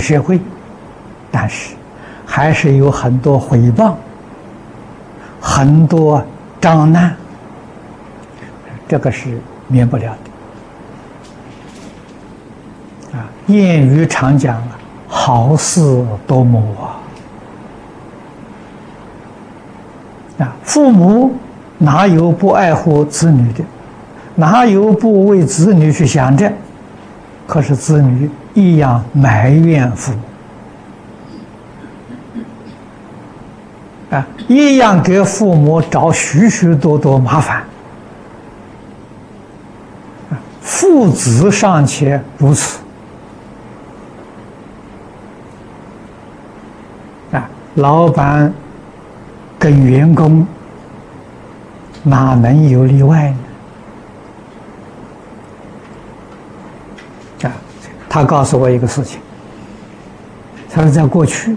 社会，但是还是有很多诽谤，很多障难，这个是免不了的。谚语常讲啊，好事多磨父母哪有不爱护子女的？哪有不为子女去想着？可是子女一样埋怨父母，一样给父母找许许多多麻烦。父子尚且如此，老板跟员工哪能有例外呢？他告诉我一个事情，他说在过去，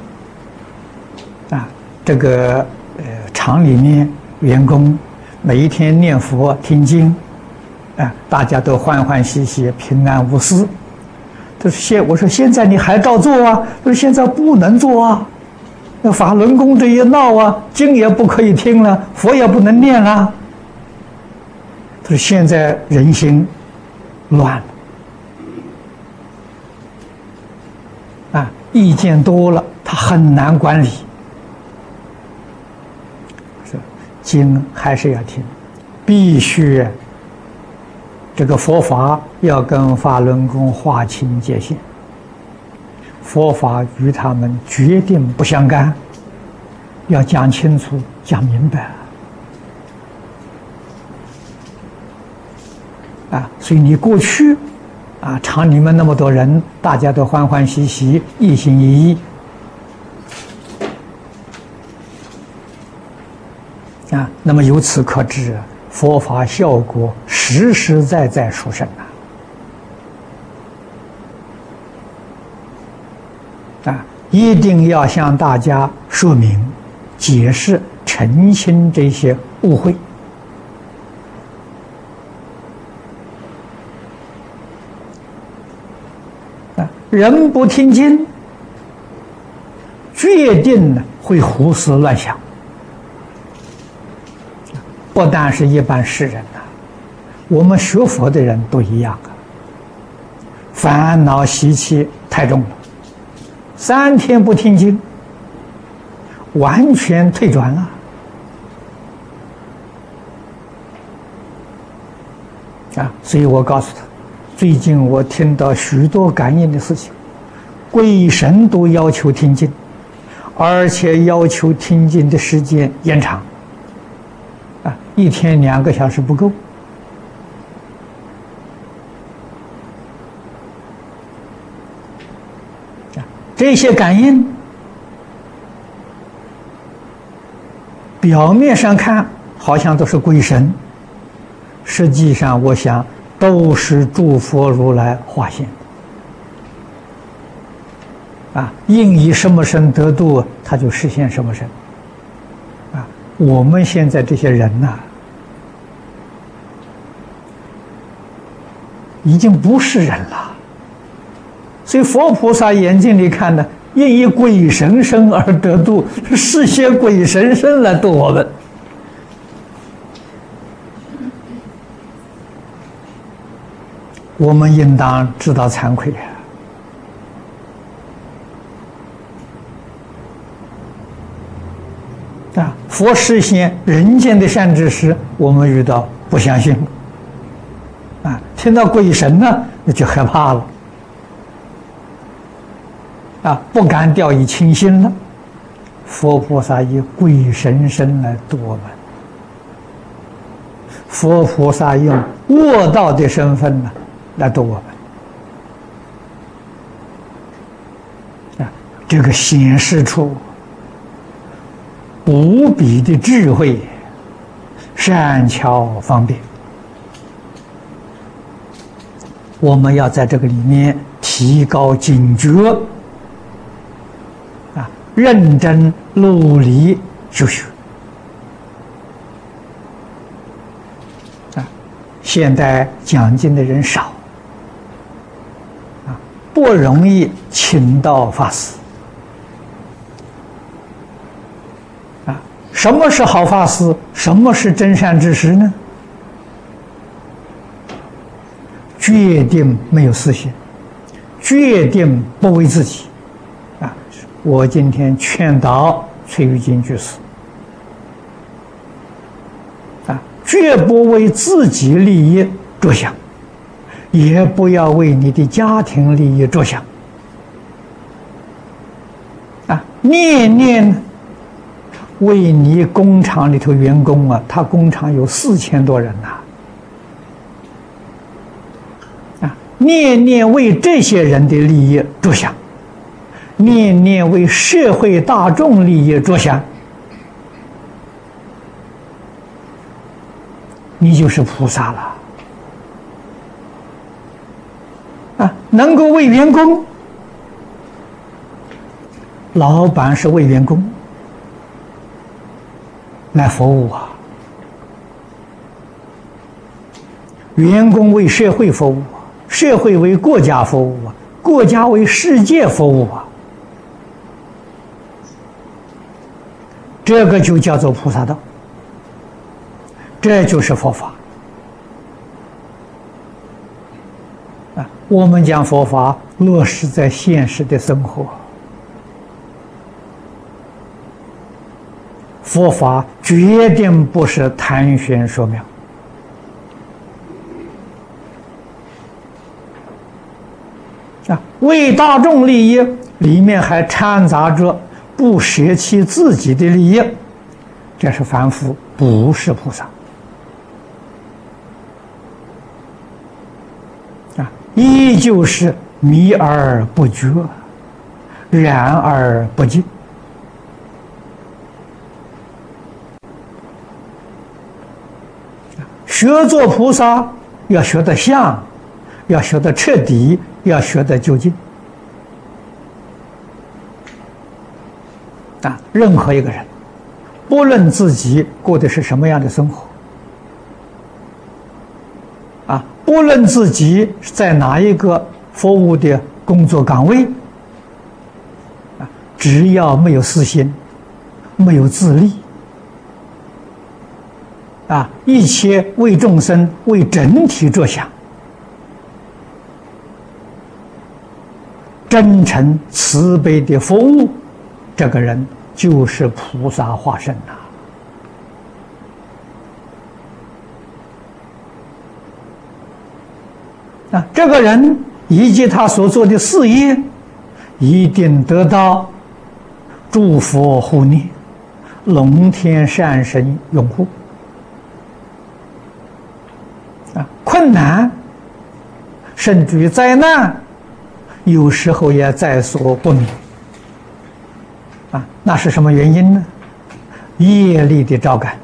这个厂里面员工每一天念佛听经，大家都欢欢喜喜、平安无事。我说现在你还照做啊？他说现在不能做啊，那法轮功这一闹啊，经也不可以听了，佛也不能念了。他说现在人心乱了。意见多了，他很难管理。经还是要听，必须这个佛法要跟法轮功划清界限，佛法与他们决定不相干，要讲清楚、讲明白。所以你过去厂里面那么多人，大家都欢欢喜喜、一心一意，那么由此可知，佛法效果实实在在殊胜一定要向大家说明、解释、澄清这些误会。人不听经，决定会胡思乱想。不但是一般世人我们学佛的人都一样烦恼习气太重了，3天不听经，完全退转了。所以我告诉他，最近我听到许多感应的事情，鬼神都要求听经，而且要求听经的时间延长，一天2个小时不够。这些感应，表面上看好像都是鬼神，实际上我想都是诸佛如来化现应以什么身得度，他就实现什么身我们现在这些人已经不是人了，所以佛菩萨眼睛里看呢，应以鬼神身而得度，是些鬼神身来度我们。我们应当知道惭愧佛实现人间的善知识，我们遇到不相信听到鬼神呢，那就害怕了不敢掉以轻心了。佛菩萨以鬼神身来度我们，佛菩萨用卧道的身份来度我们这个显示出无比的智慧、善巧方便。我们要在这个里面提高警觉认真努力修学现在讲经的人少不不容易请到法师。什么是好法师？什么是真善知识呢？决定没有私心，决定不为自己。我今天劝导崔玉金居士，绝不为自己利益着想，也不要为你的家庭利益着想。念念为你工厂里头员工他工厂有4000多人念念为这些人的利益着想，念念为社会大众利益着想，你就是菩萨了。能够为员工，老板是为员工来服务员工为社会服务，社会为国家服务，国家为世界服务这个就叫做菩萨道，这就是佛法我们将佛法落实在现实的生活，佛法决定不是谈玄说妙为大众利益，里面还掺杂着不舍弃自己的利益，这是凡夫，不是菩萨依旧是迷而不觉，然而不净学做菩萨要学得像，要学得彻底，要学得究竟任何一个人，不论自己过的是什么样的生活不论自己在哪一个服务的工作岗位只要没有私心，没有自利一切为众生为整体着想，真诚慈悲的服务，这个人就是菩萨化身这个人以及他所做的事业，一定得到诸佛护念，龙天善神拥护困难甚至于灾难，有时候也在所不免那是什么原因呢？业力的招感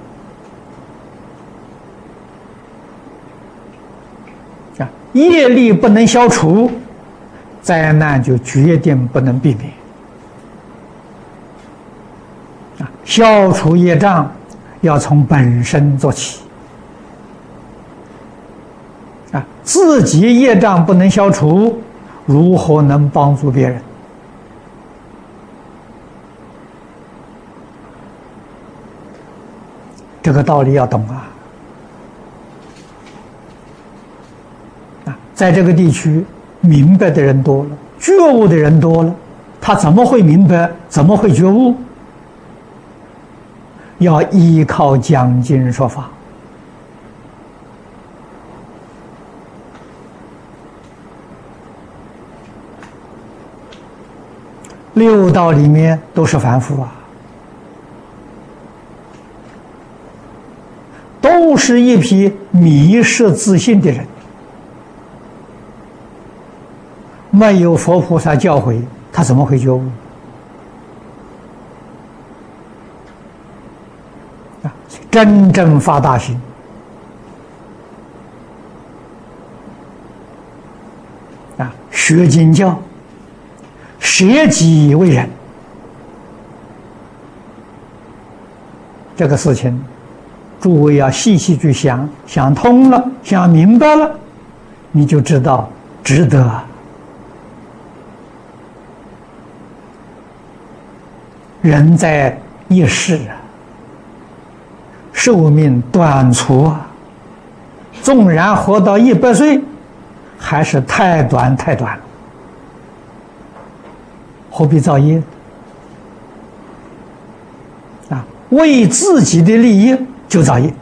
业力不能消除，灾难就决定不能避免消除业障要从本身做起自己业障不能消除，如何能帮助别人？这个道理要懂在这个地区明白的人多了，觉悟的人多了，他怎么会明白？怎么会觉悟？要依靠讲经说法六道里面都是凡夫都是一批迷失自信的人，没有佛菩萨教诲，他怎么会觉悟？真正发大心学经教，舍己为人，这个事情诸位要细细去想，想通了，想明白了，你就知道值得人在一世啊，寿命短促啊，纵然活到100岁，还是太短太短了，何必造业啊？为自己的利益就造业。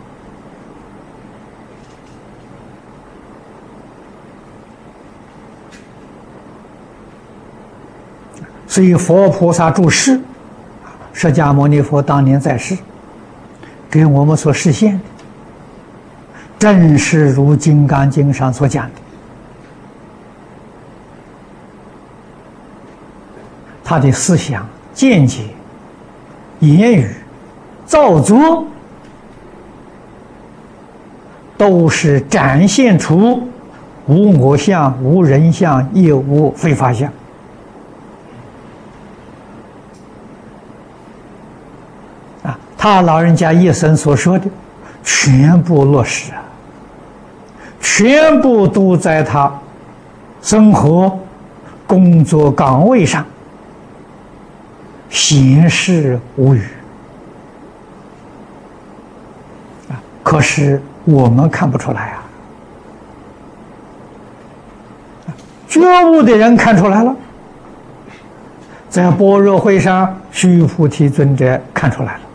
所以佛菩萨住世，释迦牟尼佛当年在世，给我们所实现的，正是如《金刚经》上所讲的。他的思想、见解、言语、造作，都是展现出无我相、无人相，也无非法相。他老人家一生所说的，全部落实啊，全部都在他生活、工作岗位上显示无语啊。可是我们看不出来啊，觉悟的人看出来了，在般若会上，须菩提尊者看出来了。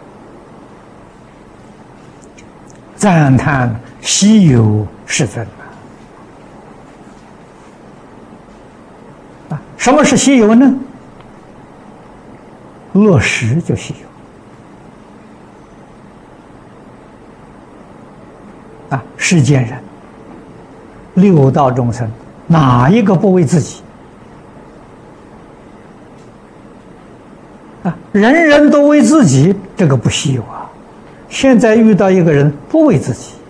赞叹稀有世尊啊！什么是稀有呢？落实就稀有啊！世间人、六道众生，哪一个不为自己啊？人人都为自己，这个不稀有啊！现在遇到一个人不为自己，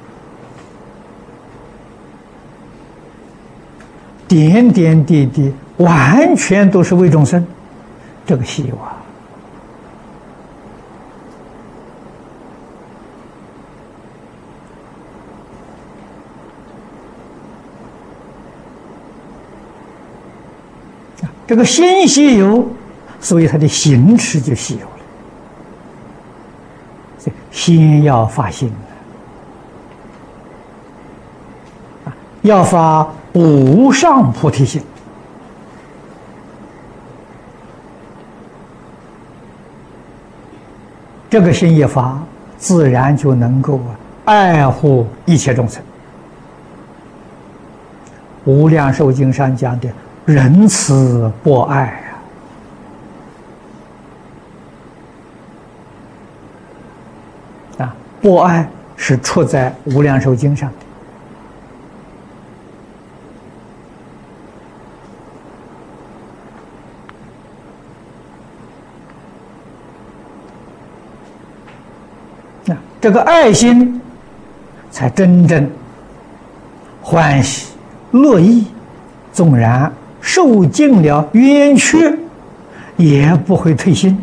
点点滴滴完全都是为众生，这个稀有啊！这个心稀有，所以他的行持就稀有了。先要发心要发无上菩提心，这个心一发，自然就能够爱护一切众生。无量寿经上讲的仁慈博爱博爱是出在无量寿经上的。这个爱心才真正欢喜乐意，纵然受尽了冤屈，也不会退心。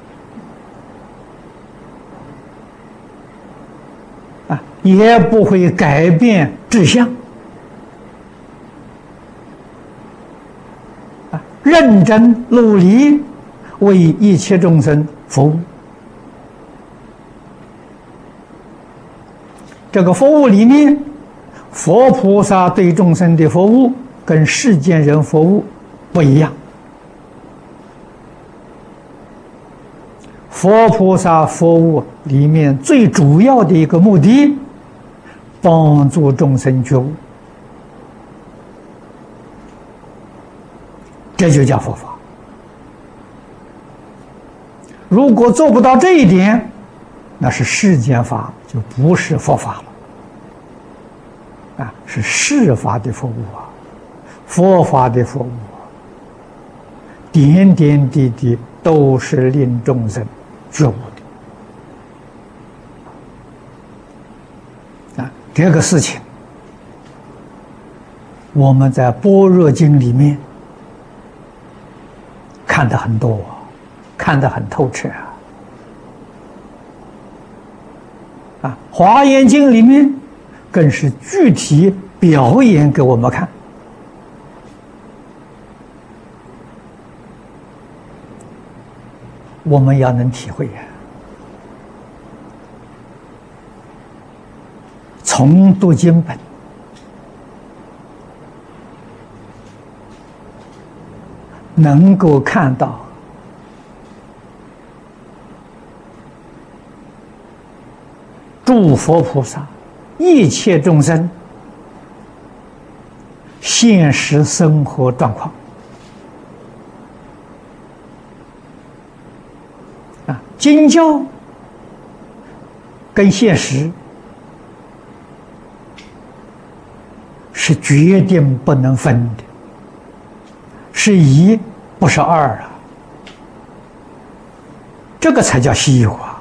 也不会改变志向认真努力为一切众生服务。这个服务里面，佛菩萨对众生的服务跟世间人服务不一样。佛菩萨服务里面最主要的一个目的，帮助众生觉悟，这就叫佛法。如果做不到这一点，那是世间法，就不是佛法了是世法的服务佛法的服务点点滴滴都是令众生觉悟的这个事情我们在般若经里面看得很多，看得很透彻华严经里面更是具体表演给我们看。 我们要能体会呀。从读经本，能够看到诸佛菩萨、一切众生现实生活状况啊，经教跟现实是决定不能分的，是一不是二啊，这个才叫西化。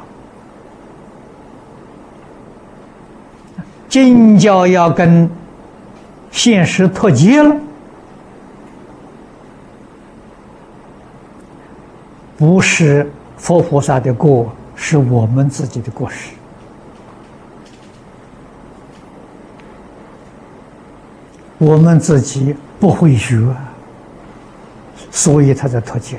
经教要跟现实脱节了，不是佛菩萨的过，是我们自己的过失。我们自己不会学，所以他才脱节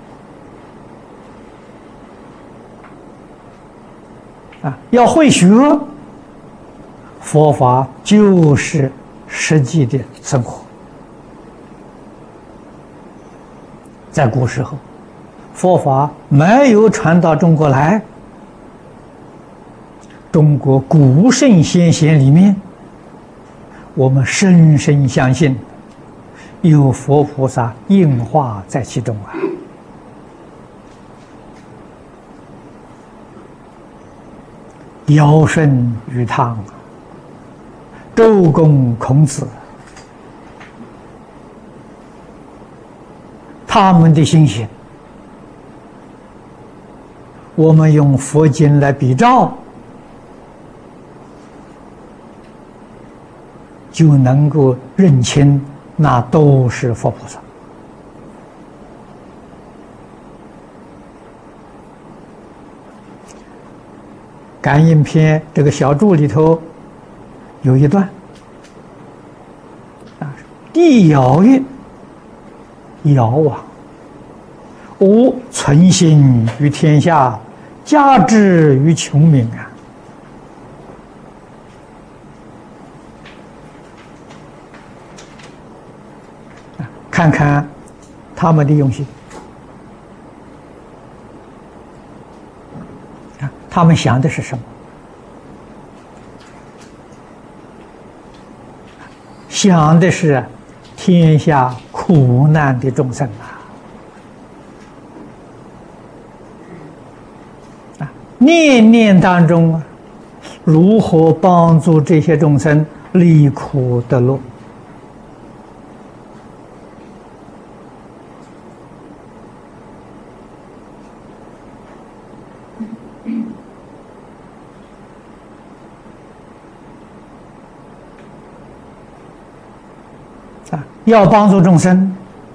了。要会学，佛法就是实际的生活。在古时候，佛法没有传到中国来，中国古圣先贤里面，我们深深相信有佛菩萨应化在其中啊。尧舜禹汤，周公孔子，他们的心性，我们用佛经来比照，就能够认清那都是佛菩萨。感应篇这个小注里头有一段地尧曰：尧啊，吾存心于天下，加之于穷民啊！看看他们的用心啊，他们想的是什么？想的是天下苦难的众生啊！念念当中啊，如何帮助这些众生离苦得乐？要帮助众生，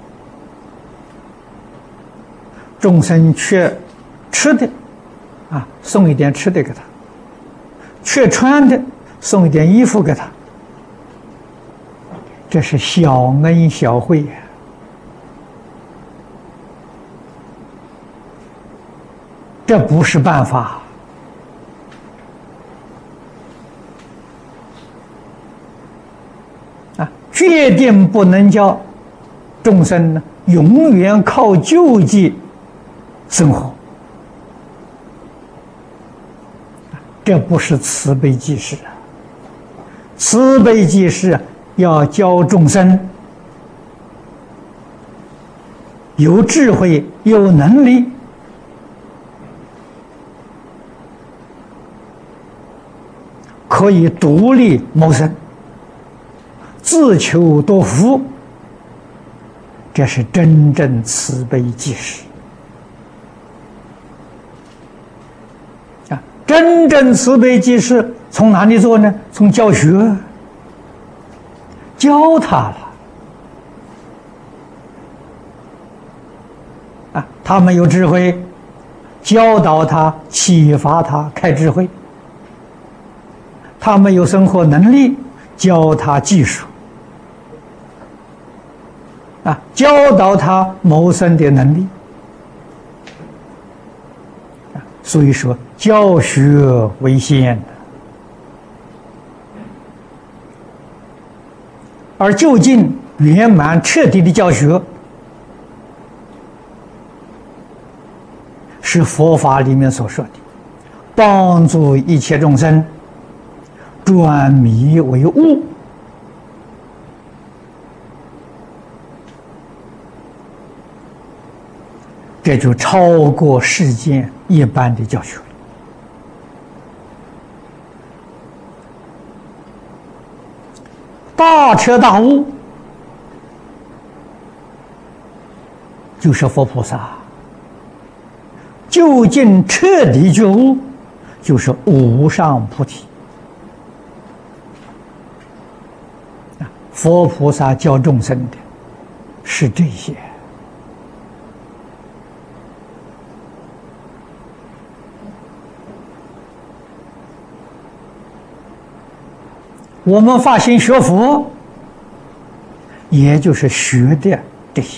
众生缺吃的啊，送一点吃的给他；缺穿的，送一点衣服给他。这是小恩小惠呀！这不是办法。决定不能叫众生呢永远靠救济生活，这不是慈悲济世啊！慈悲济世要教众生有智慧、有能力，可以独立谋生，自求多福，这是真正慈悲济世啊！真正慈悲济世从哪里做呢？从教学，教他了啊！他们有智慧，教导他，启发他开智慧；他们有生活能力，教他技术。教导他谋生的能力所以说教学为先，而究竟圆满彻底的教学，是佛法里面所说的，帮助一切众生转迷为悟。这就超过世间一般的教学了。大彻大悟，就是佛菩萨；究竟彻底觉悟，就是无上菩提。佛菩萨教众生的是这些。我们发心学佛，也就是学的这些。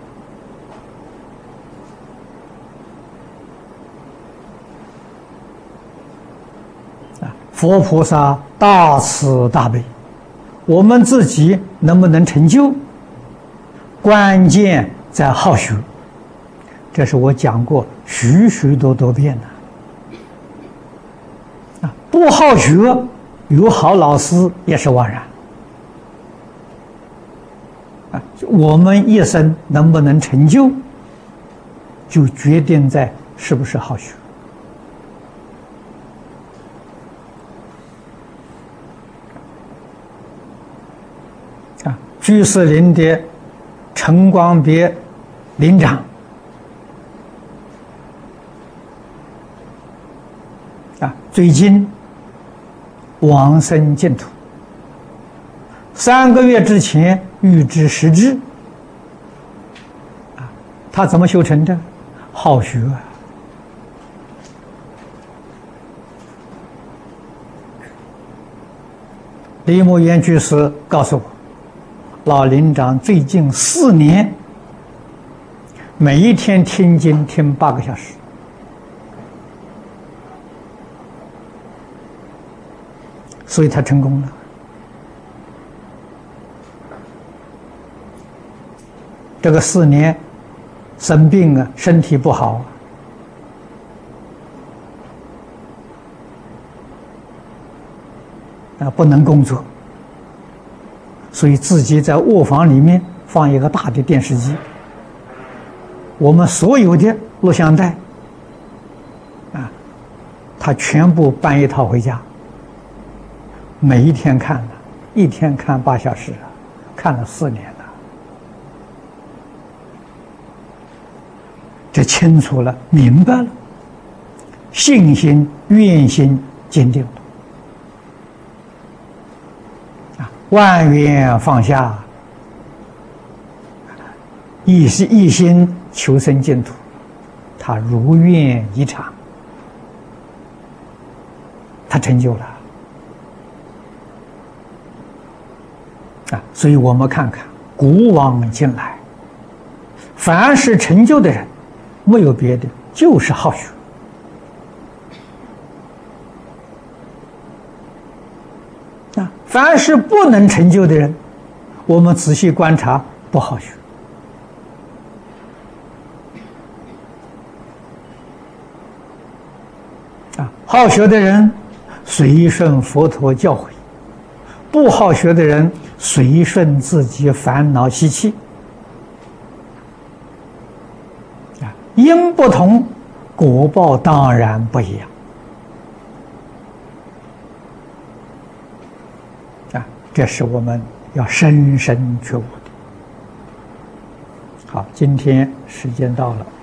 佛菩萨大慈大悲，我们自己能不能成就，关键在好学。这是我讲过许许多多遍的。不好学，有好老师也是枉然。我们一生能不能成就，就决定在是不是好学。居士林的陈光别林长最近往生净土，3个月之前预知时至，他怎么修成的？好学啊！李牧原居士告诉我，老林长最近4年，每一天听经听8个小时。所以他成功了。这个4年生病啊，身体不好不能工作，所以自己在卧房里面放一个大的电视机，我们所有的录像带他全部搬一套回家。每一天看了，一天看8小时，看了4年了，这清楚了，明白了，信心、愿心坚定了，万缘放下，一心求生净土，他如愿以偿，他成就了。所以我们看看古往今来，凡是成就的人，没有别的，就是好学。凡是不能成就的人，我们仔细观察，不好学。好学的人随顺佛陀教诲，不好学的人随顺自己烦恼习气。因不同，果报当然不一样。这是我们要深深觉悟的。好，今天时间到了。